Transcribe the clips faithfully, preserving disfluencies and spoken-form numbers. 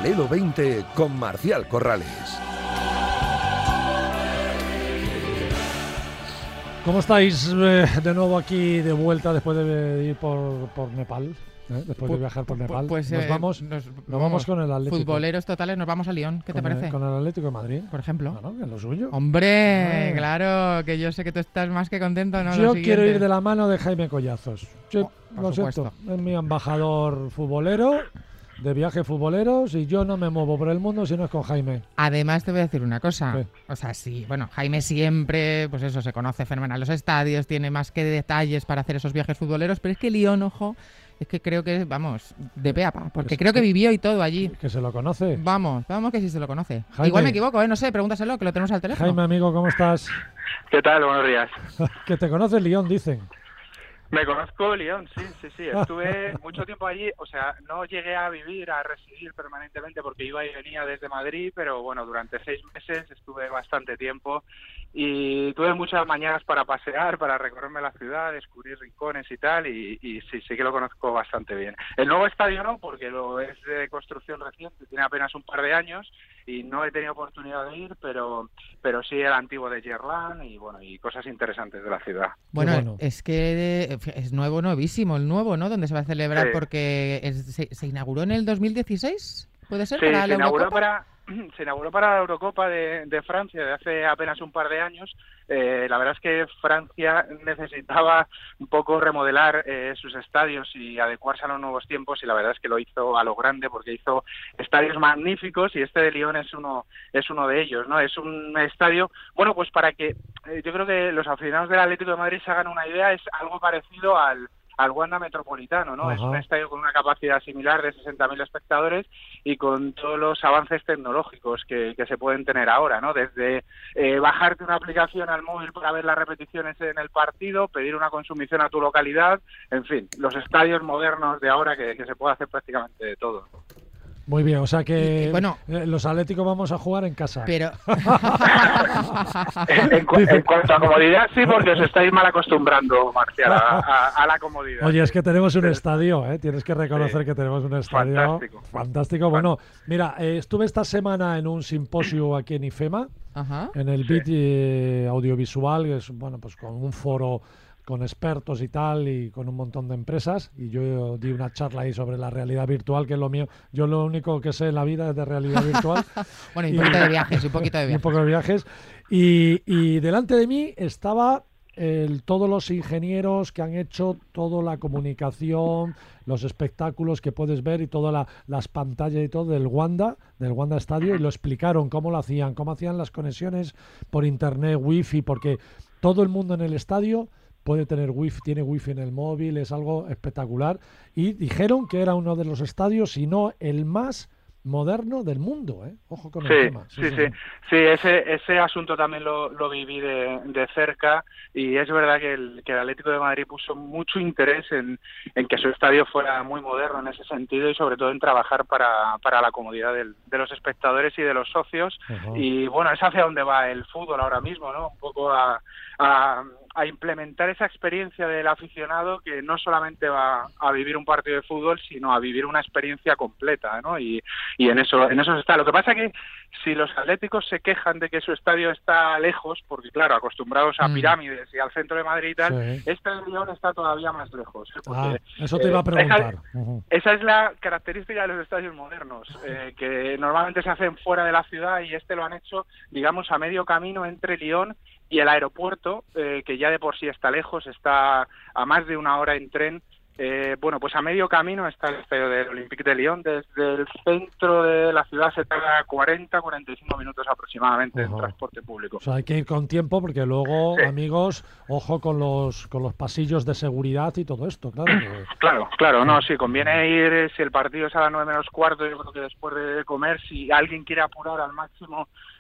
Paralelo veinte con Marcial Corrales. ¿Cómo estáis eh, de nuevo aquí de vuelta después de ir por, por Nepal? ¿eh? Después de viajar por Nepal. Pues, nos eh, vamos, nos, nos vamos, vamos con el Atlético. Futboleros totales, nos vamos a Lyon. ¿Qué te con parece? El, con el Atlético de Madrid. Por ejemplo. Claro, que es lo suyo. Hombre, Ah. claro, que yo sé que tú estás más que contento, ¿no? Yo quiero ir de la mano de Jaime Collazos. Yo, Oh, lo supuesto. siento, es mi embajador futbolero, de viajes futboleros, y yo no me muevo por el mundo si no es con Jaime. Además, te voy a decir una cosa. ¿Qué? O sea, sí, bueno, Jaime siempre, pues eso, se conoce fenomenal los estadios, tiene más que detalles para hacer esos viajes futboleros, pero es que Lyon, ojo, es que creo que, vamos, de pe a pa, porque Es creo que que- vivió y todo allí. Que se lo conoce. Vamos, vamos que sí se lo conoce. Jaime. Igual me equivoco, ¿eh? No sé, pregúntaselo, que lo tenemos al teléfono. Jaime, amigo, ¿cómo estás? ¿Qué tal? Buenos días. Que te conoce Lyon, dicen. Me conozco Lyon, sí, sí, sí. Estuve mucho tiempo allí, o sea, no llegué a vivir, a residir permanentemente porque iba y venía desde Madrid, pero bueno, durante seis meses estuve bastante tiempo y tuve muchas mañanas para pasear, para recorrerme la ciudad, descubrir rincones y tal, y, y sí, sí que lo conozco bastante bien. El nuevo estadio no, porque lo es de construcción reciente, tiene apenas un par de años y no he tenido oportunidad de ir, pero pero sí el antiguo de Gerland y bueno, y cosas interesantes de la ciudad. Bueno, Qué bueno. es que eh, es nuevo, nuevísimo, el nuevo, ¿no? Donde se va a celebrar Sí. porque es- se, se inauguró en el dos mil dieciséis, ¿puede ser? Sí, para se la inauguró Eurocopa. para se inauguró para la Eurocopa de, de Francia de hace apenas un par de años. Eh, la verdad es que Francia necesitaba un poco remodelar eh, sus estadios y adecuarse a los nuevos tiempos, y la verdad es que lo hizo a lo grande porque hizo estadios magníficos, y este de Lyon es uno es uno de ellos, ¿no? Es un estadio, bueno, pues para que eh, yo creo que los aficionados del Atlético de Madrid se hagan una idea, es algo parecido al al Wanda Metropolitano, ¿no? Ajá. Es un estadio con una capacidad similar de sesenta mil espectadores y con todos los avances tecnológicos que, que se pueden tener ahora, ¿no? Desde eh, bajarte una aplicación al móvil para ver las repeticiones en el partido, pedir una consumición a tu localidad, en fin, los estadios modernos de ahora que, que se puede hacer prácticamente de todo. Muy bien, o sea que Y- y bueno- eh, los Atléticos vamos a jugar en casa. Pero En, en cu- en cuanto a comodidad, sí, porque os estáis mal acostumbrando, Marcial, a, a- a la comodidad. Oye, es que tenemos un Sí. estadio, ¿eh? Tienes que reconocer Sí. que tenemos un estadio Fantástico. fantástico. Bueno, mira, eh, estuve esta semana en un simposio aquí en IFEMA, Ajá. en el Sí. B I T eh, audiovisual, que es, bueno, pues con un foro con expertos y tal, y con un montón de empresas, y yo di una charla ahí sobre la realidad virtual, que es lo mío. Yo lo único que sé en la vida es de realidad virtual. Bueno, y un Y- poquito de viajes, un poquito de y un viajes. poco de viajes. Y, y delante de mí estaba el- todos los ingenieros que han hecho toda la comunicación, los espectáculos que puedes ver y todas la- las pantallas y todo del Wanda, del Wanda Estadio, y lo explicaron cómo lo hacían, cómo hacían las conexiones por internet, wifi, porque todo el mundo en el estadio puede tener wifi, tiene wifi en el móvil, es algo espectacular. Y dijeron que era uno de los estadios, si no el más moderno del mundo, ¿eh? Ojo con el Sí, tema. sí, sí, sí, ese, ese asunto también lo, lo viví de, de cerca, y es verdad que el, que el Atlético de Madrid puso mucho interés en, en que su estadio fuera muy moderno en ese sentido, y sobre todo en trabajar para, para la comodidad del- de los espectadores y de los socios. Ajá. Y bueno, es hacia donde va el fútbol ahora mismo, ¿no? Un poco a, a, a implementar esa experiencia del aficionado, que no solamente va a vivir un partido de fútbol, sino a vivir una experiencia completa, ¿no? Y, y en eso en eso se está. Lo que pasa que si los atléticos se quejan de que su estadio está lejos, porque claro, acostumbrados a Mm. pirámides y al centro de Madrid y tal, Sí. este de Lyon está todavía más lejos, ¿eh? Ah, Porque, eso te iba a eh, preguntar. esa- Ujú. esa es la característica de los estadios modernos, eh, que normalmente se hacen fuera de la ciudad, y este lo han hecho, digamos, a medio camino entre Lyon y el aeropuerto, eh, que ya de por sí está lejos, está a más de una hora en tren. Eh, bueno, pues a medio camino está el estadio del Olympique de Lyon. Desde el centro de la ciudad se tarda cuarenta a cuarenta y cinco minutos aproximadamente en Ajá. transporte público. O sea, hay que ir con tiempo porque luego, Sí. amigos, ojo con los con los pasillos de seguridad y todo esto, claro. que- Claro, claro, no, sí, conviene ir, eh, si el partido es a las nueve menos cuarto, yo creo que después de comer, si alguien quiere apurar al máximo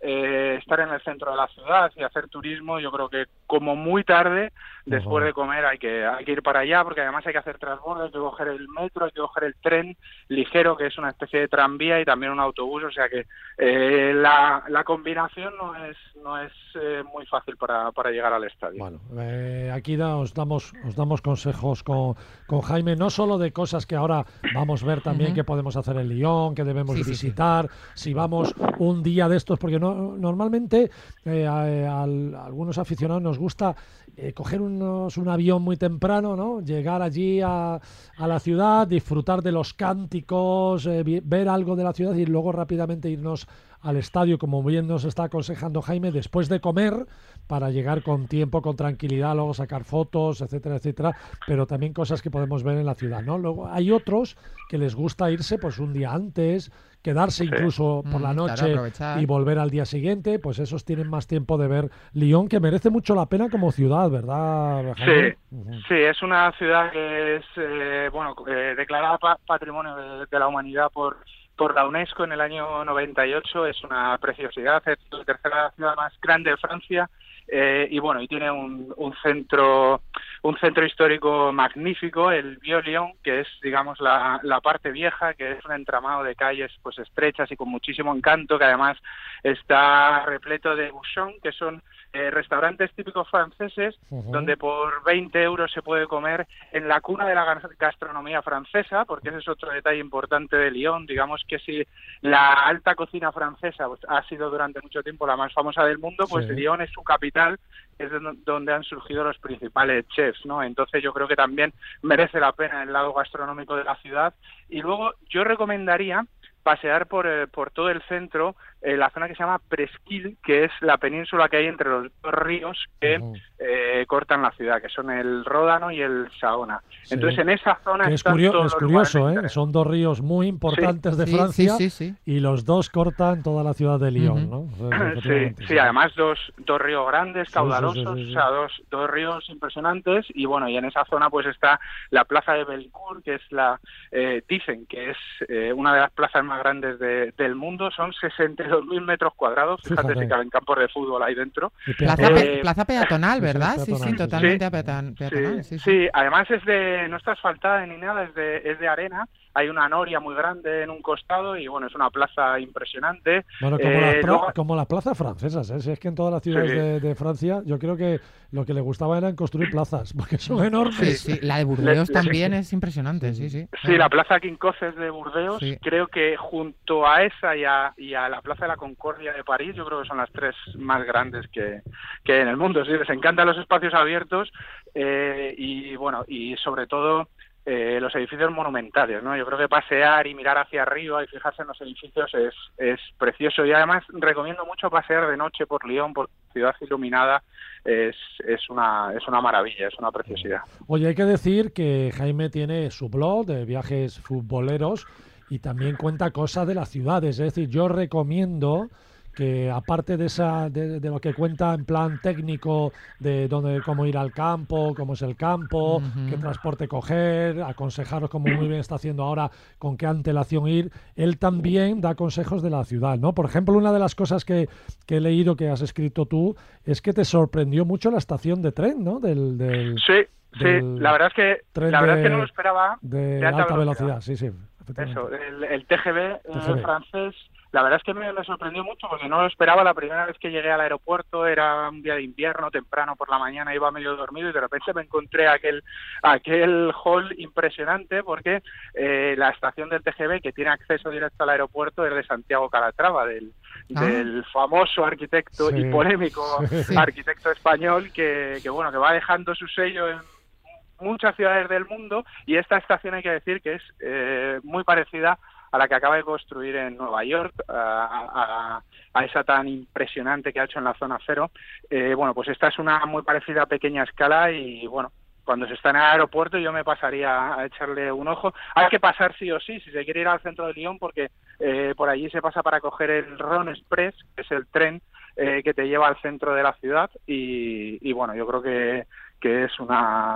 eh, estar en el centro de la ciudad y hacer turismo, yo creo que como muy tarde, después Ajá. de comer, hay que hay que ir para allá, porque además hay que hacer transbordo, hay que coger el metro, hay que coger el tren ligero, que es una especie de tranvía, y también un autobús, o sea que eh, la, la combinación no es no es eh, muy fácil para, para llegar al estadio. Bueno, eh, aquí da, os damos os damos consejos con, con Jaime, no solo de cosas que ahora vamos a ver también Ujú. que podemos hacer en Lyon, que debemos Sí, sí, sí. visitar, si vamos un día de estos, porque no, normalmente eh, a, a- a algunos aficionados nos gusta eh, coger unos, un avión muy temprano, ¿no? Llegar allí a, a la ciudad, disfrutar de los cánticos, eh, vi- ver algo de la ciudad y luego rápidamente irnos al estadio, como bien nos está aconsejando Jaime, después de comer, para llegar con tiempo, con tranquilidad, luego sacar fotos, etcétera, etcétera, pero también cosas que podemos ver en la ciudad, ¿no? Luego hay otros que les gusta irse pues un día antes, quedarse Sí. incluso por la Mm, claro, noche aprovechar. y volver al día siguiente, pues esos tienen más tiempo de ver Lyon, que merece mucho la pena como ciudad, ¿verdad, Jaime? Sí, Ujú. sí, es una ciudad que es eh, bueno eh, declarada pa- Patrimonio de, de la Humanidad por por la UNESCO en el año noventa y ocho. Es una preciosidad, es la tercera ciudad más grande de Francia, eh, y bueno, y tiene un, un centro un centro histórico magnífico, el Vieux-Lyon, que es, digamos, la, la parte vieja, que es un entramado de calles pues estrechas y con muchísimo encanto, que además está repleto de bouchons, que son eh, restaurantes típicos franceses, Ujú. donde por veinte euros se puede comer en la cuna de la gas- gastronomía francesa, porque ese es otro detalle importante de Lyon. Digamos que si la alta cocina francesa pues, ha sido durante mucho tiempo la más famosa del mundo, pues Sí. Lyon es su capital, es de no- donde han surgido los principales chefs, ¿no? Entonces yo creo que también merece la pena el lado gastronómico de la ciudad. Y luego yo recomendaría pasear por, eh, por todo el centro, eh, la zona que se llama Presqu'île, que es la península que hay entre los dos ríos que Ujú. eh, cortan la ciudad, que son el Ródano y el Saona. Sí. Entonces en esa zona Que es, están curio- todos es los curioso, lugares de ¿eh? interés. Son dos ríos muy importantes de Sí, Francia sí, sí, sí. y los dos cortan toda la ciudad de Lyon, Ujú. ¿no? O sea, Sí, efectivamente, sí, además dos, dos ríos grandes, Sí, sí, caudalosos, sí, sí, sí. o sea, dos, dos ríos impresionantes, y bueno, y en esa zona pues está la plaza de Bellecour, que es la, eh, dicen que es eh, una de las plazas más grandes de- del mundo, son sesenta y dos mil metros cuadrados, fíjate, Fíjate. si caben campos de fútbol ahí dentro. Y Plaza, peatonal. pe- Eh, plaza peatonal, Eso es ¿verdad? Sí, peatonal, sí, sí, sí. totalmente Sí. peatan- peatonal. Sí, sí. Sí, además es de, no está asfaltada ni nada, es de, es de arena, hay una noria muy grande en un costado y bueno, es una plaza impresionante. Bueno, como, Eh, las pra- luego- como las plazas francesas, ¿eh? Si es que en todas las ciudades Sí. de, de Francia yo creo que lo que le gustaba era construir plazas, porque son enormes. Sí, sí. La de Burdeos Le- le- también es impresionante, sí, sí. Sí, la Plaza Quincoces de Burdeos, Sí. creo que junto a esa y a, y a la Plaza de la Concordia de París, yo creo que son las tres más grandes que, que hay en el mundo. Sí, les encantan los espacios abiertos, eh, y bueno, y sobre todo eh, los edificios monumentales, ¿no? Yo creo que pasear y mirar hacia arriba y fijarse en los edificios es, es precioso, y además recomiendo mucho pasear de noche por Lyon, por ciudad iluminada. Es, es una es una maravilla, es una preciosidad. Oye, hay que decir que Jaime tiene su blog de viajes futboleros y también cuenta cosas de las ciudades. Es decir, yo recomiendo que aparte de esa de, de lo que cuenta en plan técnico de dónde cómo ir al campo, cómo es el campo, Ujú. qué transporte coger, aconsejaros como muy bien está haciendo ahora con qué antelación ir, él también da consejos de la ciudad, ¿no? Por ejemplo, una de las cosas que, que he leído que has escrito tú es que te sorprendió mucho la estación de tren, ¿no? Del, del Sí, sí, del la verdad es que tren la verdad es que de- no lo esperaba. de, de alta, alta velocidad. velocidad. sí, sí. efectivamente. Eso, el, el T G V, eh, T G V. francés, la verdad es que me, me sorprendió mucho porque no lo esperaba. La primera vez que llegué al aeropuerto era un día de invierno, temprano por la mañana, iba medio dormido y de repente me encontré aquel aquel hall impresionante porque eh, la estación del T G V, que tiene acceso directo al aeropuerto, es de Santiago Calatrava, del, Ah. del famoso arquitecto Sí. y polémico Sí. arquitecto español que, que bueno que va dejando su sello en muchas ciudades del mundo, y esta estación hay que decir que es eh, muy parecida a la que acaba de construir en Nueva York, a, a, a esa tan impresionante que ha hecho en la zona cero. Eh, bueno, pues esta es una muy parecida a pequeña escala y bueno, cuando se está en el aeropuerto yo me pasaría a echarle un ojo. Hay que pasar sí o sí, si se quiere ir al centro de Lyon, porque eh, por allí se pasa para coger el Ron Express, que es el tren eh, que te lleva al centro de la ciudad, y, y bueno, yo creo que, que es una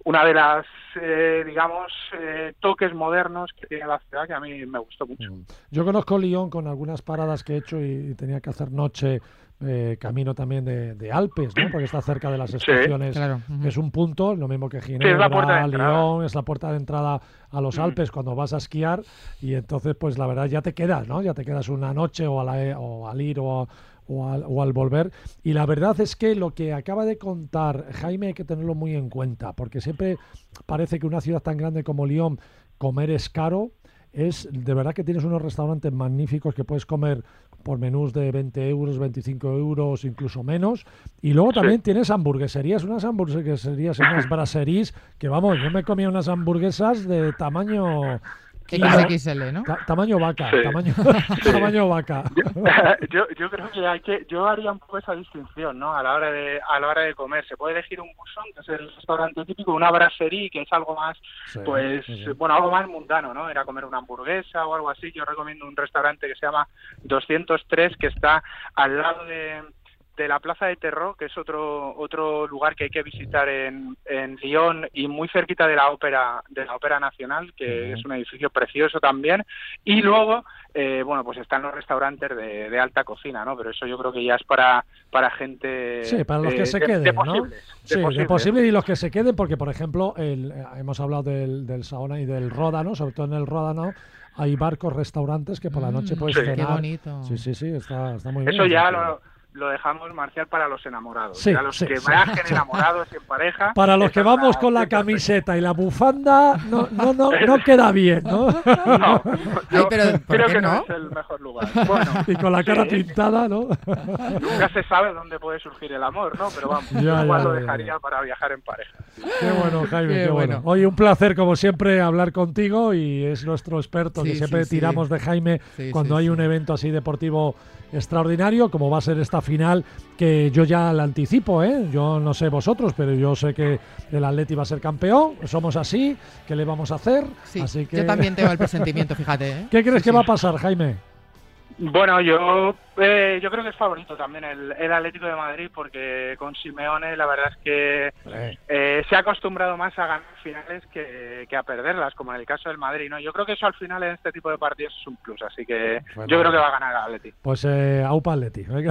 una de las, eh, digamos, eh, toques modernos que tiene la ciudad, que a mí me gustó mucho. Yo conozco Lyon con algunas paradas que he hecho y, y tenía que hacer noche, eh, camino también de, de Alpes, ¿no? Porque está cerca de las estaciones, sí, claro. que es un punto, lo mismo que Ginebra, sí, es la puerta de Lyon, es la puerta de entrada a los Mm. Alpes cuando vas a esquiar, y entonces pues la verdad ya te quedas, ¿no? Ya te quedas una noche o, a la, o al ir o, a, o, al, o al volver. Y la verdad es que lo que acaba de contar Jaime hay que tenerlo muy en cuenta, porque siempre parece que una ciudad tan grande como Lyon comer es caro. Es de verdad que tienes unos restaurantes magníficos que puedes comer por menús de veinte euros, veinticinco euros, incluso menos. Y luego también Sí. tienes hamburgueserías, unas hamburgueserías, unas brasseries, que vamos, yo me comía unas hamburguesas de tamaño... X X L, ¿no? Ta- tamaño vaca, Sí. tamaño, Sí. tamaño vaca. yo, yo creo que hay que, yo haría un poco esa distinción, ¿no? A la hora de, a la hora de comer, se puede elegir un bouchon, que es el restaurante típico, una brasserie, que es algo más, Sí, pues, sí, sí. bueno, algo más mundano, ¿no? Era comer una hamburguesa o algo así. Yo recomiendo un restaurante que se llama doscientos tres, que está al lado de, de la Plaza de Terror, que es otro otro lugar que hay que visitar en, en Lyon, y muy cerquita de la ópera de la Ópera Nacional, que Ujú. es un edificio precioso también. Y luego, eh, bueno, pues están los restaurantes de, de alta cocina, ¿no? Pero eso yo creo que ya es para para gente, Sí, para los eh, que se de, queden, de ¿no? posibles, Sí, de posibles. posible y los que se queden, porque por ejemplo, el, eh, hemos hablado del, del Saona y del Ródano, sobre todo en el Ródano hay barcos, restaurantes que por la noche Mm, puedes Sí. Qué cenar. bonito. Sí, sí, sí, está, está muy bien. Eso ya o sea que- lo, lo dejamos, Marcial, para los enamorados. Sí, ya los sí, que sí. viajen enamorados en pareja. Para los esa que es vamos la con la cita camiseta y la bufanda, no, no, no, no queda bien, ¿no? perfecta. No, Ay, yo pero ¿por creo qué que no? no? es el mejor lugar. Bueno, Y con la cara sí, pintada, ¿no? nunca se sabe dónde puede surgir el amor, ¿no? Pero vamos, Ya, yo igual ya, lo ya, dejaría ya. para viajar en pareja. Qué bueno, Jaime, Qué qué, bueno. bueno. Oye, un placer como siempre hablar contigo, y es nuestro experto, Sí, que siempre sí, sí. tiramos de Jaime Sí, cuando sí, hay sí. un evento así deportivo extraordinario, como va a ser esta final, que yo ya la anticipo, ¿eh? Yo no sé vosotros, pero yo sé que el Atleti va a ser campeón, somos así, ¿qué le vamos a hacer? Sí, Así que... yo también tengo el presentimiento, fíjate. ¿eh? ¿Qué crees Sí, que sí. va a pasar, Jaime? Bueno, yo eh, yo creo que es favorito también el, el Atlético de Madrid, porque con Simeone la verdad es que eh, se ha acostumbrado más a ganar finales que, que a perderlas, como en el caso del Madrid, ¿no? Yo creo que eso al final en este tipo de partidos es un plus, así que Bueno. yo creo que va a ganar el Atlético. Pues eh, aupa Atleti. Venga.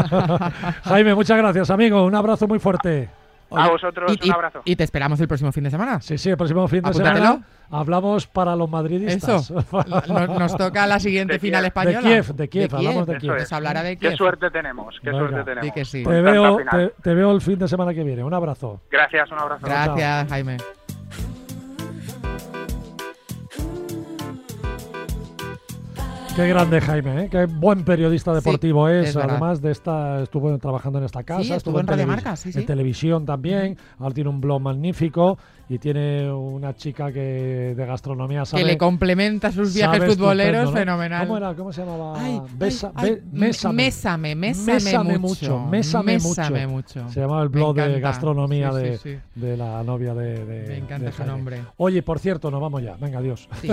Jaime, muchas gracias, amigo. Un abrazo muy fuerte. A vosotros y, un abrazo. Y te esperamos el próximo fin de semana. Sí, sí, el próximo fin de Apúntatelo. semana hablamos para los madridistas. Eso. Nos, nos toca la siguiente De final Kiev. española. De Kiev, de Kiev, hablamos de Eso Kiev. es. Nos hablará de Qué Kiev. suerte tenemos, qué Venga. suerte tenemos. Di que sí. con Te tanta veo, final. te, te veo el fin de semana que viene. Un abrazo. Gracias, un abrazo. Gracias, Jaime. Qué grande Jaime, ¿eh? Qué buen periodista deportivo Sí, es. es verdad. Además de esta, estuvo trabajando en esta casa, Sí, estuvo en televis- Radio Marca, sí, sí. en televisión también. Ahora tiene un blog magnífico y tiene una chica que de gastronomía sabe. Que le complementa sus viajes sabe futboleros, estupendo, ¿no? fenomenal. ¿Cómo era? ¿Cómo se llamaba? Ay, Besa- ay, be- ay, mésame. mésame, mésame, Mésame mucho. mucho, mésame Mésame mucho. mucho. Se llamaba el Me blog de encanta. gastronomía Sí, de, sí, sí. de la novia de, de Me encanta de su Jaime. nombre. Oye, por cierto, nos vamos ya. Venga, adiós. Sí.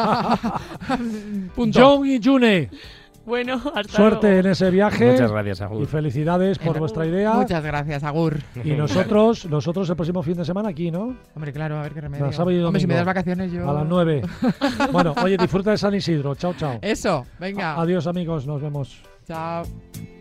Punto. John y June, Bueno, hasta suerte luego. en ese viaje. Muchas gracias, Y Agur. felicidades por Venga. vuestra idea. Muchas gracias, Agur. Y nosotros, nosotros el próximo fin de semana aquí, ¿no? Hombre, claro, a ver qué remedio. No, sábado y Hombre, si me domingo. das vacaciones yo... A las nueve. Bueno, oye, disfruta de San Isidro. Chao, chao. Eso, venga. Adiós, amigos. Nos vemos. Chao.